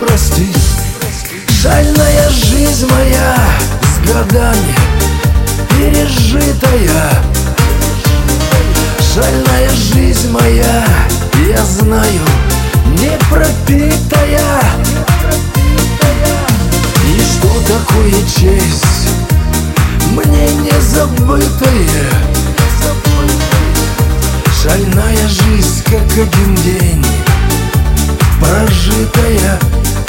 прости. Шальная жизнь моя с годами пережитая. Шальная жизнь моя, я знаю, не пропитая. И что такое честь, мне не забытое. Шальная жизнь, как один день прожитая.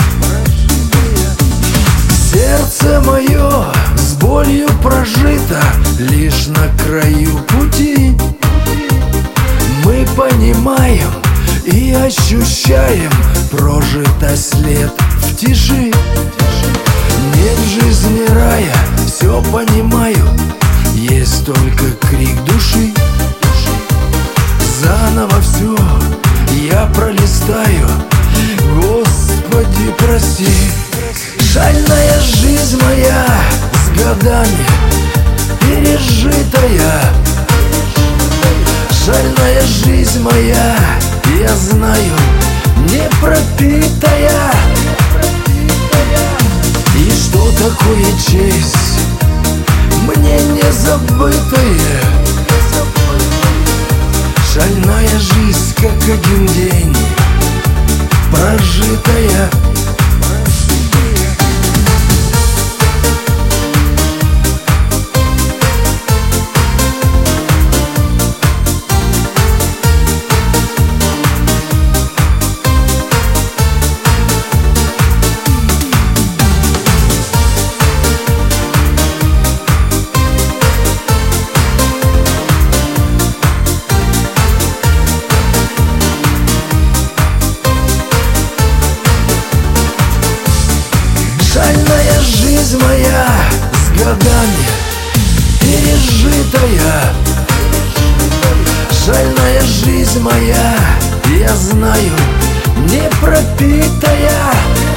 Сердце мое с болью прожито, лишь на краю пути. Мы понимаем и ощущаем прожитый след в тиши. Нет в жизни рая, все понимаю, есть только крик души. Заново все я пролистаю, Господи, прости. Шальная жизнь моя с годами пережитая. Шальная жизнь моя, я знаю, не пропитая. И что такое честь, мне не забытое. Шальная жизнь, как один день прожитая. Шальная жизнь моя с годами пережитая. Шальная жизнь моя, я знаю, не пропитая.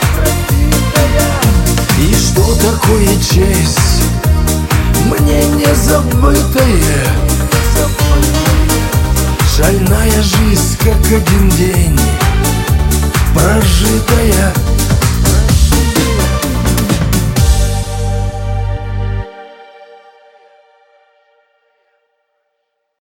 И что такое честь, мне не забытое. Шальная жизнь, как один день прожитая.